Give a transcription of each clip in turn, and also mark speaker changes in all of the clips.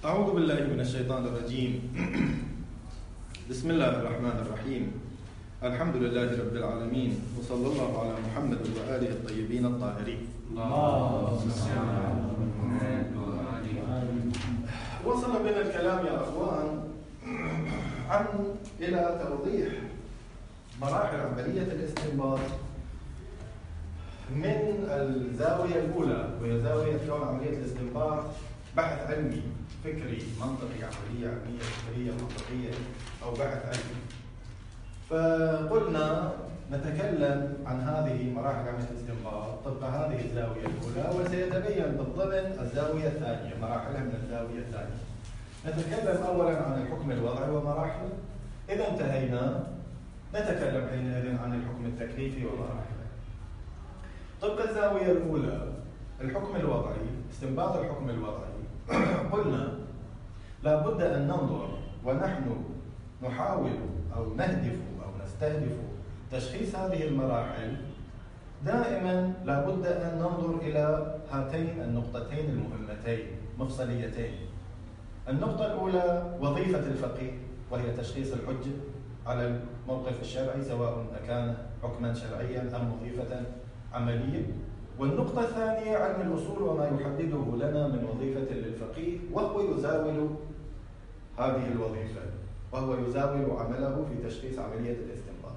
Speaker 1: أعوذ بالله من الشيطان الرجيم. بسم الله الرحمن الرحيم. الحمد لله رب العالمين، وصلى الله على محمد وآله الطيبين الطاهرين. وصل بنا الكلام يا أخوان إلى توضيح مراحل عملية الاستنباط من الزاوية الأولى، وهي زاوية كون عملية الاستنباط بحث علمي فكري منطقي، عملية علمية فكرية منطقية أو بحث علمي. فقلنا نتكلم عن هذه مراحل عملية الاستنباط طبق هذه الزاوية الأولى، وسيتبين بالضمن الزاوية الثانية، مراحلها من الزاوية الثانية. نتكلم أولا عن الحكم الوضعي ومراحله، إذا انتهينا نتكلم حينئذ عن الحكم التكليفي ومراحله. طبق الزاوية الأولى الحكم الوضعي، استنباط الحكم الوضعي، قلنا لا بد أن ننظر ونحن نحاول أو نهدف أو نستهدف تشخيص هذه المراحل، دائما لا بد أن ننظر إلى هاتين النقطتين المهمتين مفصليتين. النقطة الأولى وظيفة الفقيه، وهي تشخيص الحجة على الموقف الشرعي سواء كان حكما شرعيا أم وظيفة عملية. والنقطة الثانية علم الأصول وما يحدده لنا من وظيفة للفقيه، وهو يزاول هذه الوظيفة، وهو يزاول عمله في تشخيص عملية الاستنباط.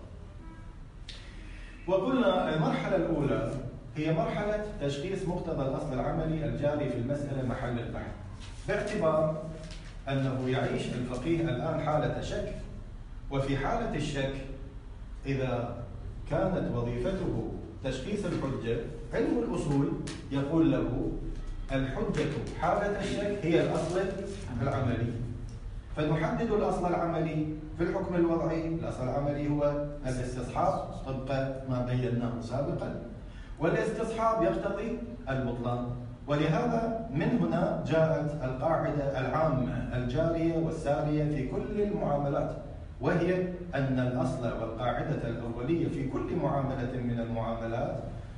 Speaker 1: وقلنا المرحلة الأولى هي مرحلة تشخيص مقتضى الأصل العملي الجاري في المسألة محل البحث، باعتبار أنه يعيش الفقيه الآن حالة شك، وفي حالة الشك إذا كانت وظيفته تشخيص الحجة، علم الأصول يقول له الحجة حالة الشك هي الأصل العملي، فنحدد الأصل العملي في الحكم الوضعي. الأصل العملي هو الاستصحاب طبق ما بيناه سابقا، والاستصحاب يقتضي البطلان. ولهذا من هنا جاءت القاعدة العامة الجارية والسارية في كل المعاملات، وهي أن الأصل والقاعدة الأولية في كل معاملة من المعاملات،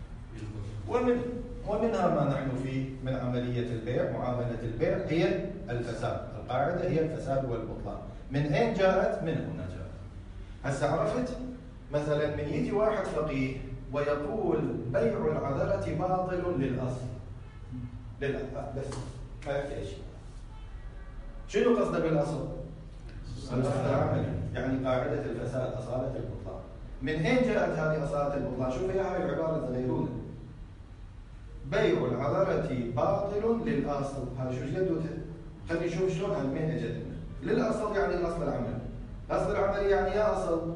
Speaker 1: ومنها ما نحن فيه من عملية البيع، معاملة البيع هي الفساد، القاعدة هي الفساد والبطلان. من أين جاءت؟ من هنا جاءت. هسه عرفت مثلا من يجي واحد فقيه ويقول بيع العذرة باطل للأصل، بس ما يحكي شيء. شنو قصده بالأصل؟ الأصل العملي، يعني قاعدة الفساد، أصالة البطلان. من أين جاءت هذه أصالة البطلان؟ شوف هي هاي العبارة تغيرونها. بيع العذرة باطل للأصل، هذا شو جدوته؟ خلينا نشوف شلون هاي من اجت. للأصل يعني الأصل العملي. الأصل العملي يعني يا أصل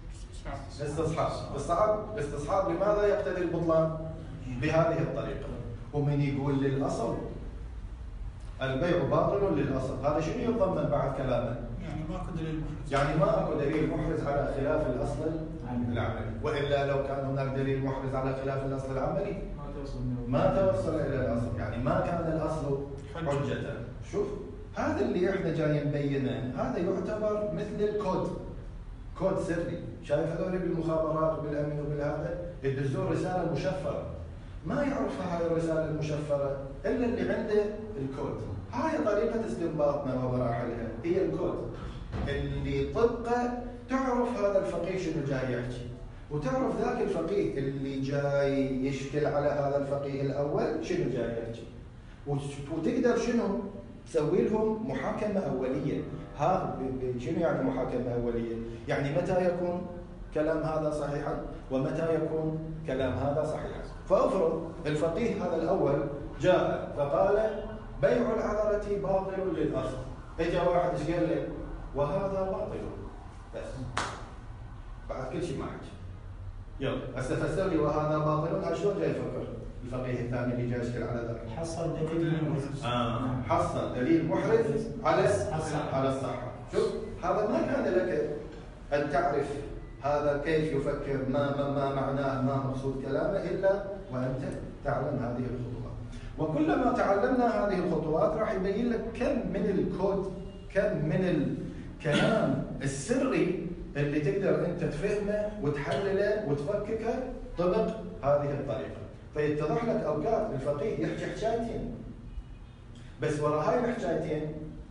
Speaker 1: استصحاب. استصحاب لماذا يقتضي البطلان؟ بهذه الطريقة. ومن يقول للأصل البيع باطل للأصل، هذا شنو يتضمن بعد كلامه؟
Speaker 2: يعني ماكو دليل محرز،
Speaker 1: يعني ما اكو دليل محرز على خلاف الاصل العملي، والا لو كان هناك دليل محرز على خلاف الاصل العملي ما توصل الى الاصل، يعني ما كان الاصل حجة. شوف هذا اللي احنا جايين نبينه، هذا يعتبر مثل الكود، كود سري. شايف هذول بالمخابرات وبالامن وبالهذا يدزون رسالة مشفرة، ما يعرفها هاي الرسالة المشفرة الا اللي عنده الكود. هاي طريقة استنباطنا ومراحلها، هي الكود اللي طبقه تعرف هذا الفقيه شنو جاي يحكي، وتعرف ذاك الفقيه اللي جاي يشكل على هذا الفقيه الأول شنو جاي يحكي، وتقدر شنو تسوي لهم محاكمة أولية. هذا شنو يعني محاكمة أولية؟ يعني متى يكون كلام هذا صحيحا ومتى يكون كلام هذا صحيحا. فأفرض الفقيه هذا الأول جاء فقال بيع العذرة باطل للأصل، اجى واحد ايش قال لك؟ وهذا باطل، بس بعد كل شيء ما حكي. يلا هسه فسر لي وهذا باطل، هذا شلون جاي يفكر الفقيه الثاني اللي جاي يشكل على ذلك؟
Speaker 2: حصل دليل محرز.
Speaker 1: حصل دليل محرز على الصحة. شوف هذا ما كان لك أن تعرف هذا كيف يفكر، ما معناه، ما مقصود كلامه، إلا وأنت تعلم هذه الخطوات. وكلما تعلمنا هذه الخطوات راح يبين لك كم من الكود، كم من الكلام السري اللي تقدر انت تفهمه وتحلله وتفككه طبق هذه الطريقة. فيتضح لك اوقات الفقيه يحكي حكايتين، بس وراء هاي الحكايتين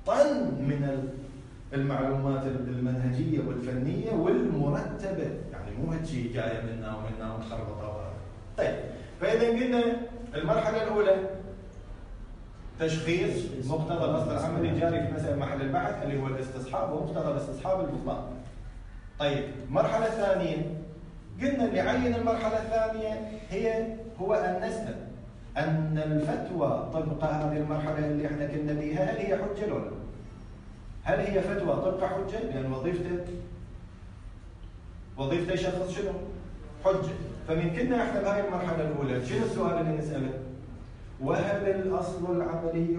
Speaker 1: طن من المعلومات المنهجية والفنية والمرتبة، يعني مو هالشيء جاية منا ومنا ومخربطة. طيب، فإذا قلنا المرحلة الأولى تشخيص مقتضى الأصل العملي الجاري في مسألة محل البحث اللي هو الاستصحاب ومقتضى الاستصحاب البطلان. طيب، المرحلة الثانية قلنا اللي عين المرحلة الثانية هو أن نسأل أن الفتوى طبق هذه المرحلة اللي احنا كنا بيها هل هي حجة ولا لا؟ هل هي فتوى طبق حجة؟ لأن وظيفته يشخص شنو؟ حجة. فمن كنا احنا بهاي المرحلة الأولى شنو السؤال اللي نسأله؟ وهل الأصل العملي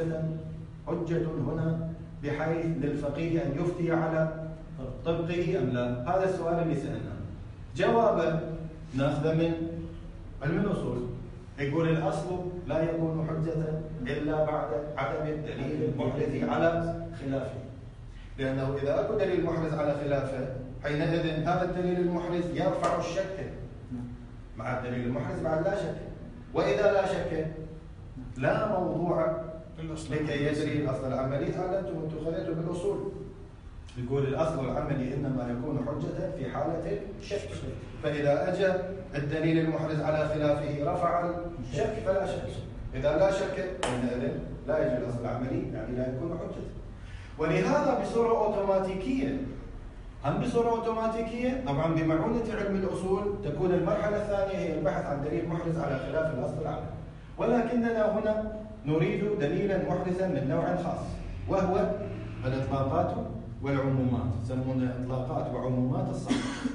Speaker 1: حجة هنا بحيث للفقيه أن يفتي على طبقه أم لا؟ هذا السؤال اللي سألناه. جوابه ناخذه من علم الأصول، يقول الأصل لا يكون حجة إلا بعد عدم الدليل المحرز على خلافه، لأنه إذا أكو دليل محرز على خلافه حينئذ هذا الدليل المحرز يرفع الشك، مع الدليل المحرز بعد لا شك، وإذا لا شك لا موضوع لكي يجري الأصل العملي. تعلمتم أنتم خليتوا بالأصول يقول الأصل العملي إنما يكون حجة في حالة الشك، فإذا أجى الدليل المحرز على خلافه رفع الشك فلا شك، إذا لا شك حينئذ لا يجري الأصل العملي، يعني لا يكون حجة. ولهذا بصورة أوتوماتيكية، بصورة أوتوماتيكية طبعا بمعونة علم الأصول تكون المرحلة الثانية هي البحث عن دليل محرز على خلاف الأصل العملي، ولكننا هنا نريد دليلا محرزا من نوع خاص وهو الإطلاقات والعمومات، يسمونها إطلاقات وعمومات الصحة.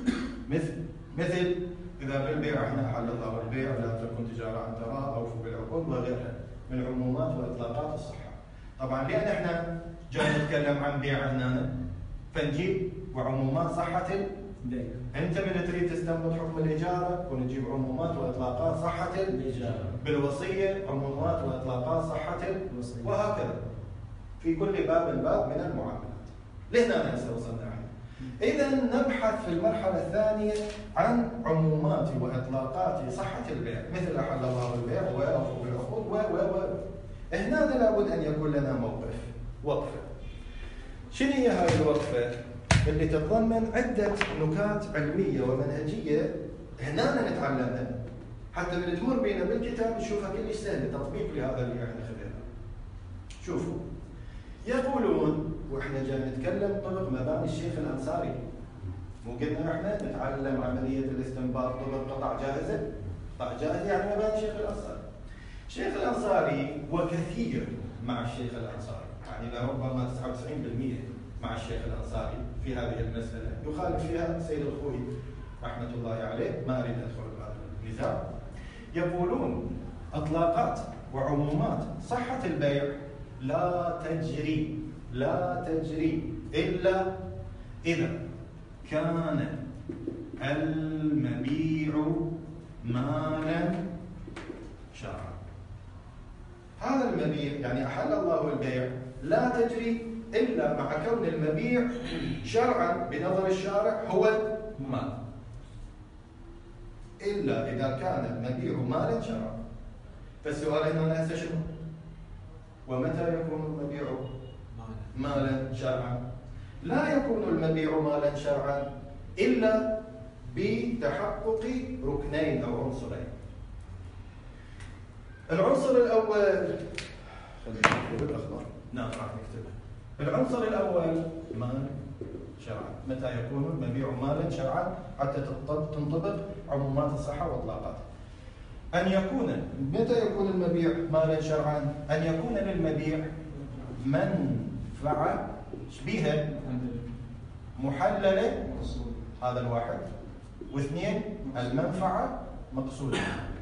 Speaker 1: مثل إذا بالبيع احنا أحل الله البيع لا تكن تجارة عن تراء أوفوا بالعقود وغيرها من عمومات وإطلاقات الصحة. طبعا لأن احنا جاي نتكلم عن بيع هنا فنجيب وعمومات صحة البيع. أنت من تريد تستنبط حكم الإجارة ونجيب عمومات وإطلاقات صحة الإجارة. بالوصية عمومات وإطلاقات صحة الوصية، وهكذا في كل باب من المعاملات. لهنا هسه وصلنا. إذا نبحث في المرحلة الثانية عن عمومات وإطلاقات صحة البيع، مثل أحل الله البيع وأوفوا بالعقود هنا لابد أن يكون لنا وقفة. شنو هي هذه الوقفة؟ اللي تتضمن عدة نكات علمية ومنهجية هنا نتعلمها، حتى من تمر بينا بالكتاب نشوفها كلش سهلة تطبيق لهذا اللي احنا خذيناه. شوفوا، يقولون واحنا جاي نتكلم طبق مباني الشيخ الأنصاري، مو قلنا احنا نتعلم عملية الاستنباط طبق قطع جاهزة؟ قطع جاهزة يعني مباني الشيخ الأنصاري. الشيخ الأنصاري وكثير مع الشيخ الأنصاري، يعني لربما 99% مع الشيخ الأنصاري في هذه المسألة، يخالف فيها سيد الخوئي رحمة الله عليه، ما أريد أدخل بهذا النزاع. يقولون إطلاقات وعمومات صحة البيع لا تجري إلا إذا كان المبيع مالا شرعا. هذا المبيع يعني أحل الله البيع لا تجري إلا مع كون المبيع شرعا بنظر الشارع هو مال، إلا إذا كان المبيع مالا شرعا. فالسؤال هنا هسه شنو؟ ومتى يكون المبيع مالا شرعا؟ لا يكون المبيع مالا شرعا إلا بتحقق ركنين أو عنصرين. العنصر الأول خلينا نكتب الأخبار، نعم راح نكتبها. العنصر الأول مال شرعا. متى يكون المبيع مالا شرعا حتى تنطبق عمومات الصحة وإطلاقاتها؟ أن يكون، متى يكون المبيع مالا شرعا؟ أن يكون للمبيع منفعة بها محللة، هذا الواحد، واثنين المنفعة مقصودة.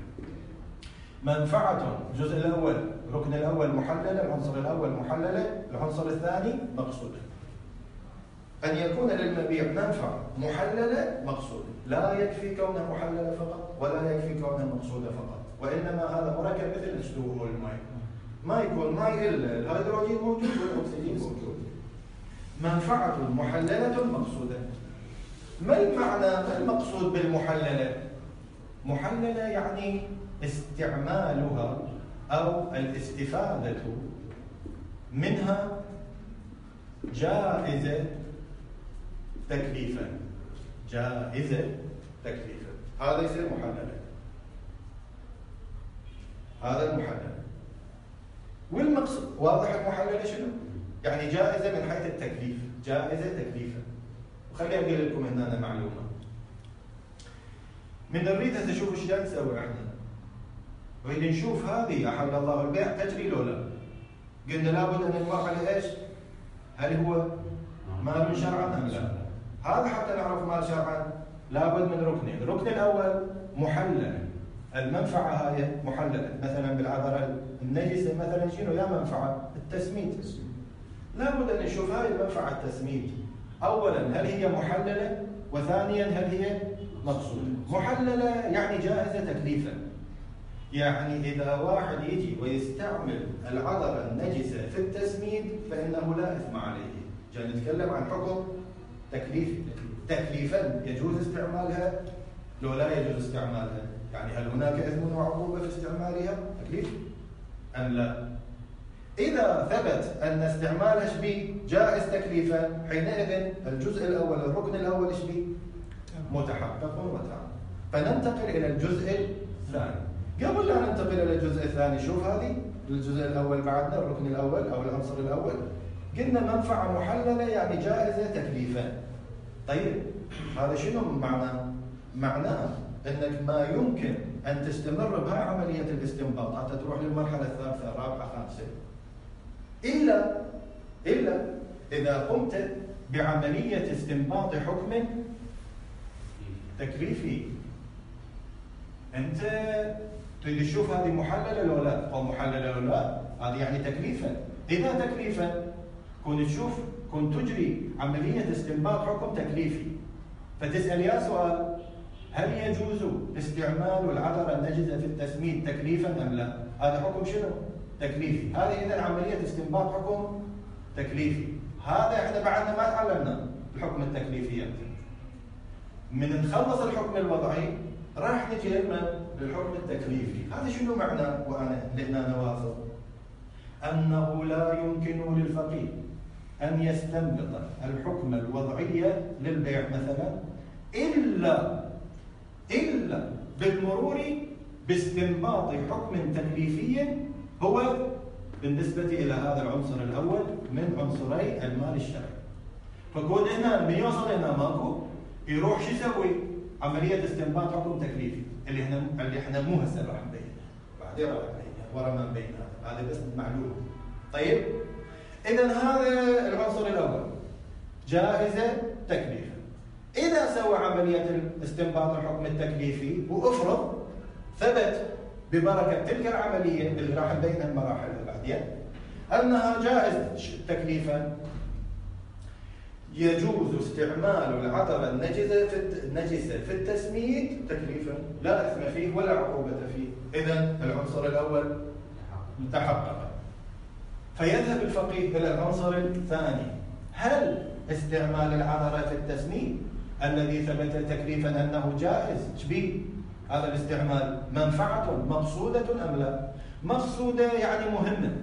Speaker 1: منفعة الجزء الأول الركن الأول محللة، العنصر الأول محللة، العنصر الثاني مقصودة. أن يكون للمبيع منفعة محللة مقصودة، لا يكفي كونه محللة فقط ولا يكفي كونه مقصودة فقط، وإنما هذا مركب مثل H2O الماء، ما يكون ماء إلا الهيدروجين موجود والأكسجين موجود. منفعة محللة مقصودة. ما المعنى، ما المقصود بالمحللة؟ محللة يعني استعمالها أو الاستفادة منها جائزة تكليفا، جائزة تكليفا، هذا يصير محللا، هذا المحلل. والمقصود واضح المحلل شنو؟ يعني جائزة من حيث التكليف، جائزة تكليفا. وخليني أقول لكم هنا معلومة. من نريد هسه نشوف ايش جاي نسوي احنا. نريد نشوف هذه أحل الله البيع تجري لو لا. قلنا لابد أن نمر على ايش؟ هل هو مال شرعا أم لا؟ هذا حتى نعرف مال شرعا لابد من ركنين، الركن الأول محلل، المنفعة هاي محللة، مثلا بالعذرة النجسة مثلا شنو يا منفعة؟ التسميد. لابد أن نشوف هاي المنفعة التسميد، أولا هل هي محللة؟ وثانيا هل هي مقصودة؟ محللة يعني جائزة تكليفا، يعني إذا واحد يجي ويستعمل العذرة النجسة في التسميد فإنه لا إثم عليه. جاي نتكلم عن حكم تكليفي، تكليفا يجوز استعمالها لو لا يجوز استعمالها؟ يعني هل هناك إثم وعقوبة في استعمالها تكليف أم لا؟ إذا ثبت أن استعمالها شبيه جائز تكليفا، حينئذ الجزء الأول الركن الأول شبيه متحقق وتام. فننتقل إلى الجزء الثاني. قبل لا ننتقل إلى الجزء الثاني، شوف هذه الجزء الأول بعدنا، الركن الأول أو العنصر الأول، قلنا منفعة محللة يعني جائزة تكليفا. طيب هذا شنو معناه؟ معناه أنك ما يمكن أن تستمر بها عملية الاستنباط حتى تروح للمرحلة الثالثة الرابعة الخامسة إلا إذا قمت بعملية استنباط حكم تكليفي. أنت تريد تشوف هذه محللة لو لا، أو محللة لو لا، هذه يعني تكليفا. إذا تكليفا كنت تجري عملية استنباط حكم تكليفي، فتسأل يا سؤال: هل يجوز استعمال العذرة النجسة في التسميد تكليفا أم لا؟ هذا حكم شنو؟ تكليفي. هذه إذن عملية استنباط حكم تكليفي. هذا احنا بعدنا ما تعلمنا الحكم التكليفي. من نخلص الحكم الوضعي راح نجي للحكم التكليفي. هذا شنو معناه؟ وأنا لهنا نواصل أنه لا يمكن للفقيه أن يستنبط الحكم الوضعي للبيع مثلا إلا بالمرور باستنباط حكم تكليفي هو بالنسبة إلى هذا العنصر الأول من عنصري المال الشرعي. فكون هنا من يوصل هنا ماكو يروح شو يسوي؟ عملية استنباط حكم تكليفي اللي احنا مو هسه راح نبين، بعدين راح نبين ورا ما نبين هذا بس معلومة. طيب إذا هذا العنصر الأول جائزة تكليفا. إذا سوى عملية استنباط الحكم التكليفي وافرض ثبت ببركة تلك العملية اللي راح نبينها المراحل بعدين أنها جائز تكليفا، يجوز استعمال العذرة النجسة في التسميد تكليفا، لا إثم فيه ولا عقوبة فيه. إذن العنصر الأول تحقق. فيذهب الفقيه إلى العنصر الثاني: هل استعمال العذرة في التسميد الذي ثبت تكليفا أنه جائز شبيه هذا الاستعمال منفعة مقصودة أم لا؟ مقصودة يعني مهمة.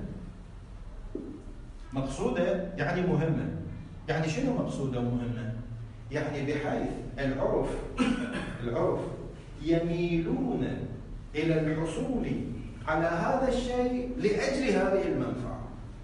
Speaker 1: مقصودة يعني مهمة. يعني شنو مقصودة ومهمة؟ يعني بحيث العرف يميلون إلى الحصول على هذا الشيء لأجل هذه المنفعة.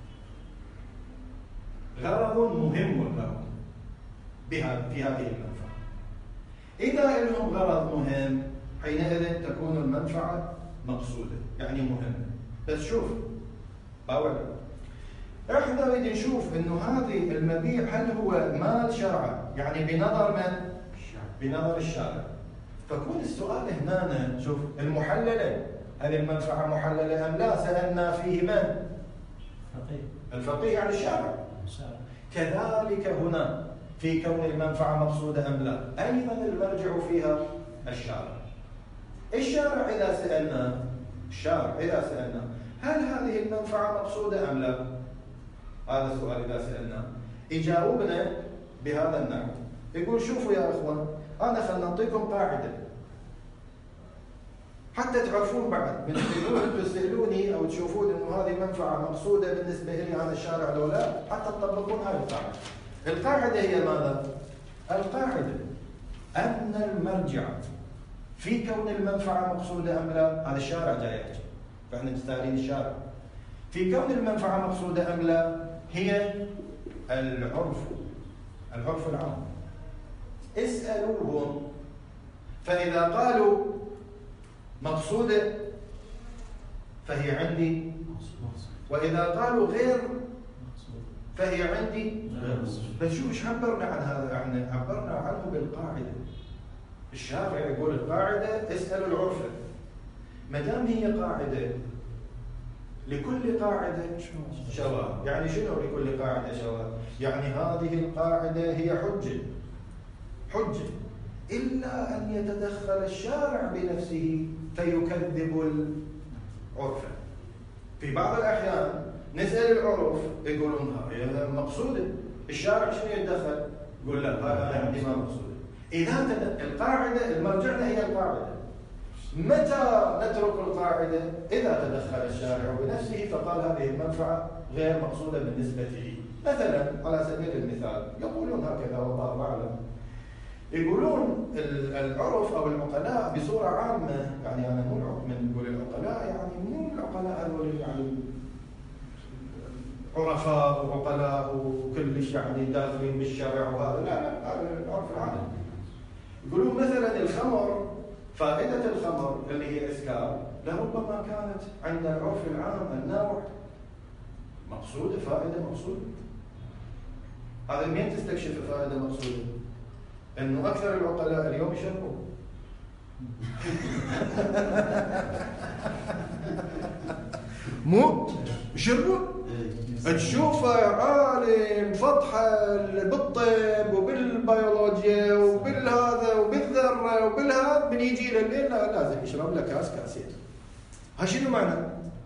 Speaker 1: غرض مهم لهم في هذه المنفعة. إذا لهم غرض مهم حينئذ تكون المنفعة مقصودة يعني مهمة. بس شوف باول احنا نريد نشوف انه هذه المبيع هل هو مال شرعا، يعني بنظر من؟ بنظر الشارع. فكون السؤال هنا شوف المحللة، هل المنفعة محللة ام لا؟ سألنا فيه من؟ الفقيه يعني الشارع. كذلك هنا في كون المنفعة مقصودة ام لا، ايضا المرجع فيها الشارع. الشارع إذا سألنا هل هذه المنفعة مقصودة أم لا؟ هذا السؤال إذا سألنا يجاوبنا بهذا النحو. يقول: شوفوا يا إخوان، أنا خلنا نعطيكم قاعدة.
Speaker 3: حتى تعرفون بعد من انتم تسألوني أو تشوفون إنه هذه منفعة مقصودة بالنسبة لي عن الشارع لو لا، حتى تطبقون هذه القاعدة. القاعدة هي ماذا؟ القاعدة أن المرجع في كون المنفعة مقصودة أم لا، هذا الشارع جاي يحكي، فإحنا مستعارين الشارع. في كون المنفعة مقصودة أم لا هي العرف العام. اسألوهم، فإذا قالوا مقصودة فهي عندي، وإذا قالوا غير فهي عندي. بس شوف ايش عبرنا عن هذا، احنا عبرنا عنه بالقاعدة. الشارع يقول القاعدة اسألوا العرف، ما دام هي قاعدة لكل قاعدة شواذ. يعني شنو لكل قاعدة شواذ؟ يعني هذه القاعدة هي حجة إلا أن يتدخل الشارع بنفسه فيكذب العرف. في بعض الأحيان نسأل العرف يقولون هي مقصودة، الشارع شنو يتدخل؟ يقول لا هذا عندي ما مقصودة. إذا القاعدة المرجعنا هي القاعدة. متى نترك القاعدة؟ إذا تدخل الشارع بنفسه فقال هذه المنفعة غير مقصودة بالنسبة لي. مثلا على سبيل المثال يقولون هكذا والله أعلم، يقولون العرف أو العقلاء بصورة عامة، يعني أنا مو من نقول العقلاء يعني مو العقلاء هذول يعني عرفاء وعقلاء وكلش يعني داخلين بالشارع وهذا، لا هذا العرف العام. يقولون مثلا الخمر، فائدة الخمر اللي هي إسكار لربما كانت عند العرف العام النوع مقصودة، فائدة مقصودة. هذا مين تستكشف فائدة مقصودة؟ إنه أكثر العقلاء اليوم يشربوا. مو يشربوا؟ تشوف عالم فطحة بالطب وبالبيولوجيا وبالهذا وبالذرة وبالهذا، من يجي لليل لازم يشرب له كاسين. ها شنو معنى؟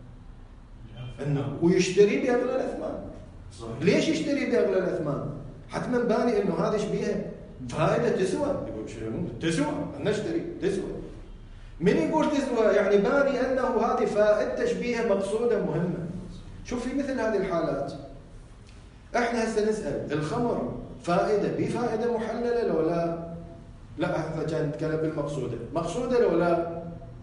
Speaker 3: إنه ويشتري بأغلى الأثمان. ليش يشتري بأغلى الأثمان؟ حتما باني إنه هذا يشبيها فائدة تسوى. يقول شنو؟ تسوى، نشتري تسوى. من يقول تسوى يعني باني أنه هذه فائدة تشبيها مقصودة مهمة. شوف في مثل هذه الحالات احنا هسه نسأل الخمر فائدة بفائدة محللة لو لا؟ لا احنا جاي نتكلم بالمقصودة، مقصودة لو لا؟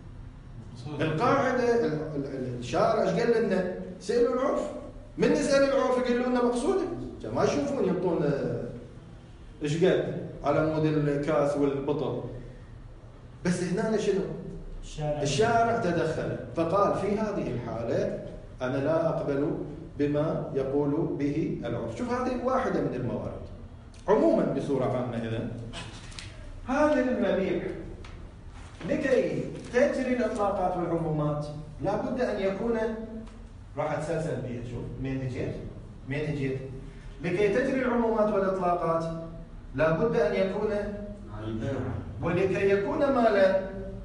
Speaker 3: القاعدة الشارع ايش قال لنا؟ سألوا العرف. من نسأل العرف يقولوا لنا مقصودة، ما يشوفون يعطون ايش قد على مود الكاس والبطل. بس هنا شنو؟ الشارع تدخل فقال في هذه الحالة أنا لا أقبل بما يقول به العرف. شوف هذه واحدة من الموارد. عموما بصورة عامة إذن هذا المبيع لكي تجري الإطلاقات والعمومات لابد أن يكون، راح أتسلسل بها. شوف مين اجيت لكي تجري العمومات والإطلاقات لابد أن يكون، ولكي يكون مالا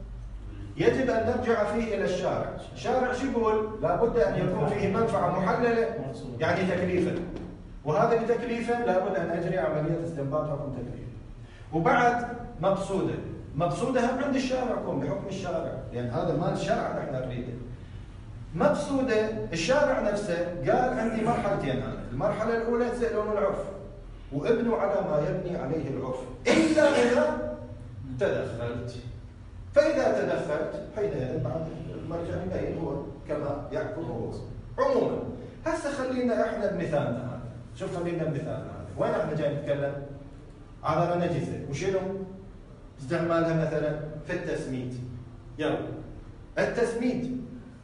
Speaker 3: يجب أن نرجع فيه إلى الشارع. الشارع شو يقول؟ لابد أن يكون فيه منفعة محللة يعني تكليفا، وهذا بتكليفا لابد أن أجري عملية استنباط حكم تكليف. وبعد مقصودة هم عند الشارع بحكم الشارع، لأن هذا مال الشارع نحن نريده. مقصودة الشارع نفسه قال عندي مرحلتين، أنا المرحلة الأولى تسألون العرف وابنوا على ما يبني عليه العرف إلا إذا تدخلت. فإذا تدخلت حينئذ بعد المرجع يبين هو كما يحكم هو. عموما هسه خلينا احنا بمثالنا هذا. شوف خلينا بمثالنا هذا، وين احنا جاي نتكلم؟ على نجزة وشنو؟ استعمالها مثلا في التسميد. يلا التسميد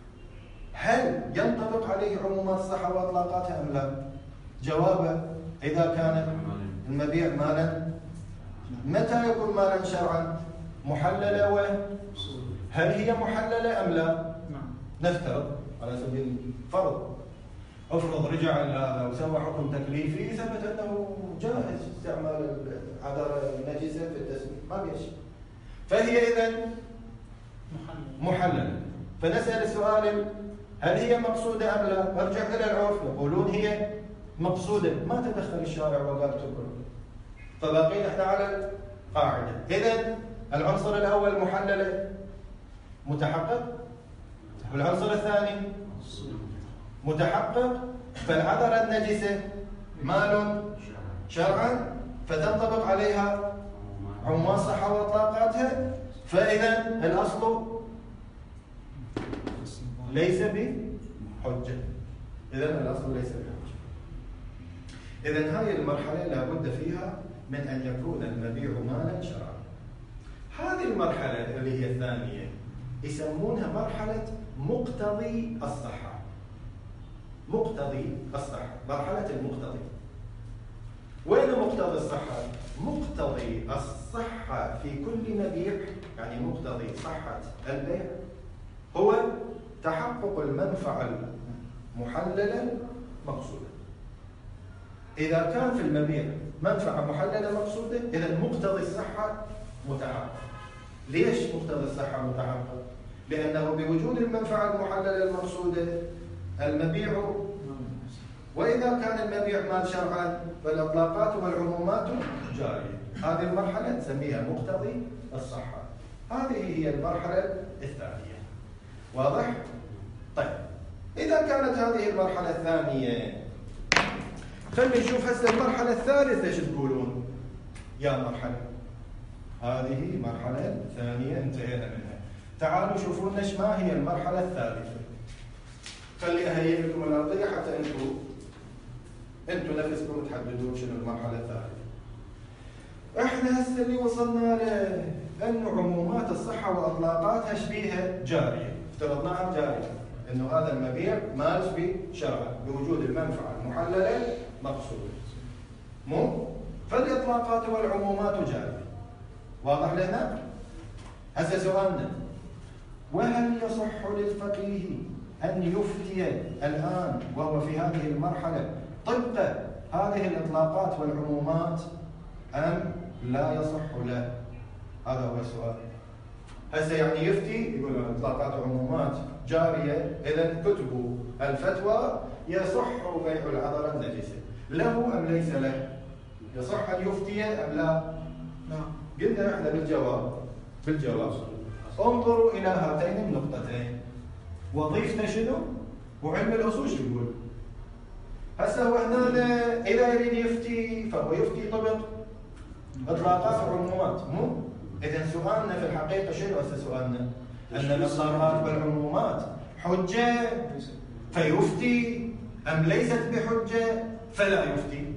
Speaker 3: هل ينطبق عليه عمومات الصحة وإطلاقاتها أم لا؟ جوابه إذا كان المبيع مالا. متى يكون مالا شرعا؟ محللة هل هي محللة أم لا؟ نفترض على سبيل الفرض، افرض رجع هذا وسوى حكم تكليفي ثبت أنه جائز استعمال العذارة النجسة في التسميد، ما بيشي، فهي إذن محللة. فنسأل السؤال هل هي مقصودة أم لا؟ نرجع إلى العرف يقولون هي مقصودة، ما تدخل الشارع وقال تكون، فباقين احنا على القاعدة. إذن العنصر الأول محللة، متحقق، والعنصر الثاني متحقق، فالعذرة النجسة مال شرعا فتنطبق عليها عموم الصحة وإطلاقاتها، فإذا الأصل ليس بحجة. إذا الأصل ليس بحجة. إذا هذه المرحلة لا بد فيها من أن يكون المبيع مالا شرعا. هذه المرحلة اللي هي الثانية يسمونها مرحلة مقتضي الصحة. مقتضي الصحة، مرحلة المقتضي. وين مقتضي الصحة؟ مقتضي الصحة في كل مبيع، يعني مقتضي صحة البيع هو تحقق المنفعة المحللة مقصودة. إذا كان في المبيع منفعة محللة مقصودة، إذا مقتضي الصحة متحقق. ليش مقتضي الصحة متحقق؟ لأنه بوجود المنفعة المحللة المقصودة المبيع، وإذا كان المبيع مال شرعا فالإطلاقات والعمومات جارية. هذه المرحلة نسميها مقتضي الصحة. هذه هي المرحلة الثانية. واضح؟ طيب، إذا كانت هذه المرحلة الثانية، خلينا نشوف هسه المرحلة الثالثة ايش تقولون؟ يا مرحلة هذه مرحلة ثانية انتهينا منها. تعالوا شوفوا لنا ما هي المرحلة الثالثة. خلي أهيئ لكم الأرضية حتى أنتم نفسكم تحددون شنو المرحلة الثالثة. احنا هسه اللي وصلنا له أن عمومات الصحة وإطلاقاتها شبيهة جارية، افترضناها جارية، أنه هذا المبيع مال شبيه شرعا بوجود المنفعة المحللة مقصودة. مو؟ فالإطلاقات والعمومات جارية. واضح لنا؟ هسه سؤالنا: وهل يصح للفقيه أن يفتي الآن وهو في هذه المرحلة طبق هذه الإطلاقات والعمومات أم لا يصح له؟ هذا هو السؤال. هسه يعني يفتي يقول إطلاقات وعمومات جارية، إذا كتبوا الفتوى يصح بيع العذرة النجسة له أم ليس له؟ يصح أن يفتي أم لا؟ قلنا احنا بالجواب انظروا إلى هاتين النقطتين. وظيفتنا شنو؟ وعلم الأصول شو يقول؟ هسه هو هنا إذا يريد يفتي فهو يفتي طبق إطلاقات وعمومات. مو؟ إذا سؤالنا في الحقيقة شنو هسه سؤالنا؟ أن الإطلاقات والعمومات حجة فيفتي أم ليست بحجة فلا يفتي؟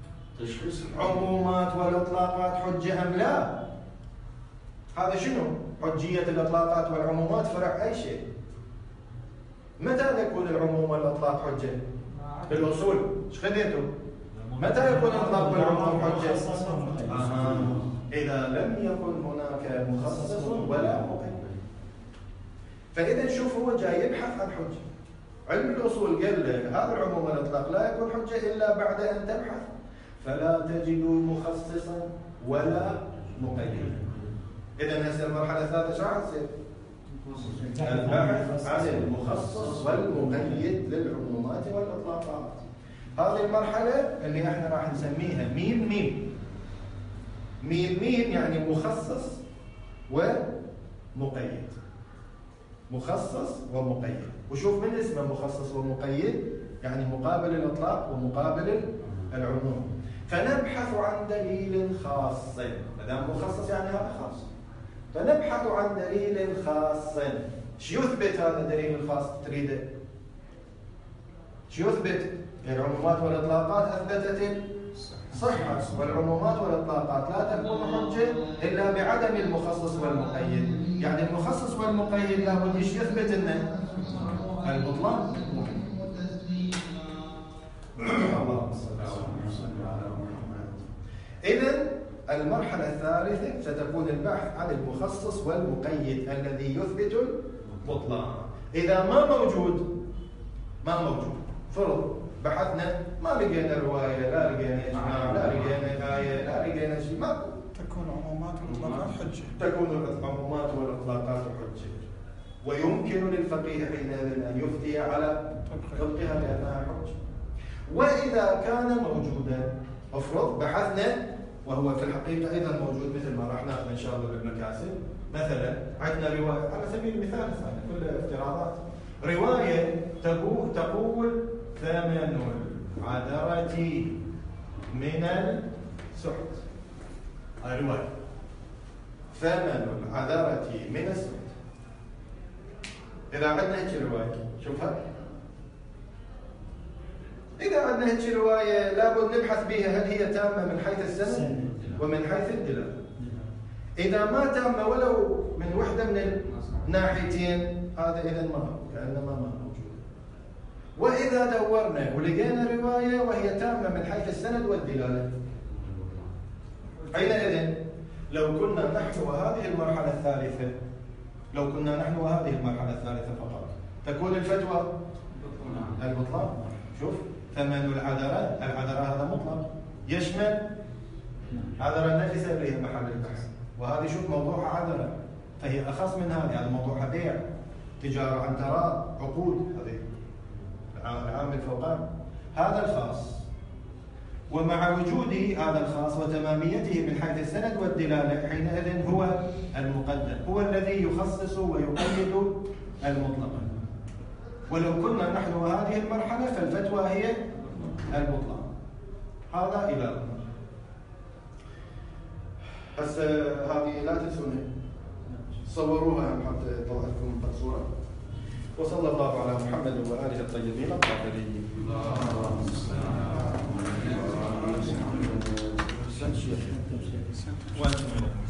Speaker 3: عمومات والإطلاقات حجة أم لا؟ هذا شنو؟ حجية الإطلاقات والعمومات فرع أي شيء. متى تكون العموم والإطلاق حجة؟ بالأصول ايش خذيتوا؟ متى يكون الإطلاق والعموم حجة؟ إذا لم يكن هناك مخصص ولا مقيد. فإذا شوف هو جاي يبحث عن حجة. علم الأصول قال له هذا العموم والإطلاق لا يكون حجة إلا بعد أن تبحث، فلا تجد مخصصا ولا مقيدا. إذا هسه المرحلة الثالثة شو راح تصير؟ البحث عن المخصص والمقيد للعمومات والإطلاقات. هذه المرحلة اللي احنا راح نسميها ميم ميم. ميم ميم يعني مخصص ومقيد. مخصص ومقيد. وشوف من اسمه مخصص ومقيد، يعني مقابل الإطلاق ومقابل العموم. فنبحث عن دليل خاص. ما دام مخصص يعني هذا خاص. فنبحث عن دليل خاص. شو يثبت هذا الدليل الخاص تريده؟ شو يثبت؟ العمومات والإطلاقات أثبتت الصحة، والعمومات والإطلاقات لا تكون حجة إلا بعدم المخصص والمقيد. يعني المخصص والمقيد لابد ايش يثبت لنا؟ البطلان. اللهم صل على محمد. إذن المرحلة الثالثة ستكون البحث عن المخصص والمقيد الذي يثبت البطلان. إذا ما موجود فرض بحثنا ما لقينا رواية، لا لقينا إجماع، لا لقينا آية، لا لقينا شيء، ما
Speaker 2: تكون عمومات والإطلاقات حجة.
Speaker 3: تكون العمومات والإطلاقات حجة، ويمكن للفقيه حينئذ أن يفتي على طبقها لأنها حجة. وإذا كان موجودا، افرض بحثنا وهو في الحقيقة أيضا موجود مثل ما راح ناخذ إن شاء الله بالمكاسب، مثلا عندنا رواية على سبيل المثال هذا كله افتراضات. رواية تقول ثمن العذرة من السحت. هاي رواية. ثمن العذرة من السحت. إذا عندنا هيك رواية شوفها. إذا عندنا هيك رواية لابد نبحث بها هل هي تامة من حيث السند ومن حيث الدلالة. إذا ما تامة ولو من وحدة من الناحيتين هذا إذا ما هو كأنما ما موجود. وإذا دورنا ولقينا رواية وهي تامة من حيث السند والدلالة حينئذ لو كنا نحن وهذه المرحلة الثالثة فقط تكون الفتوى البطلان. شوف ثمن العذرة هذا مطلق يشمل عذرة نجسة اللي هي محل البحث، وهذه شوف موضوعها عذرة فهي أخص من هذه. موضوعها بيع، تجارة عن تراض، عقود، هذه العام الفوقاني. هذا الخاص، ومع وجود هذا الخاص وتماميته من حيث السند والدلالة حينئذ هو المقدم، هو الذي يخصص ويقيد المطلق. ولو كنا نحن هذه المرحلة فالفتوى هي البطلان. هذا إلى بس هذه لا تنسونها، صوروها حتى تطلع لكم صورة. وصلى الله على محمد وآله الطيبين الطاهرين. اللهم صل على محمد.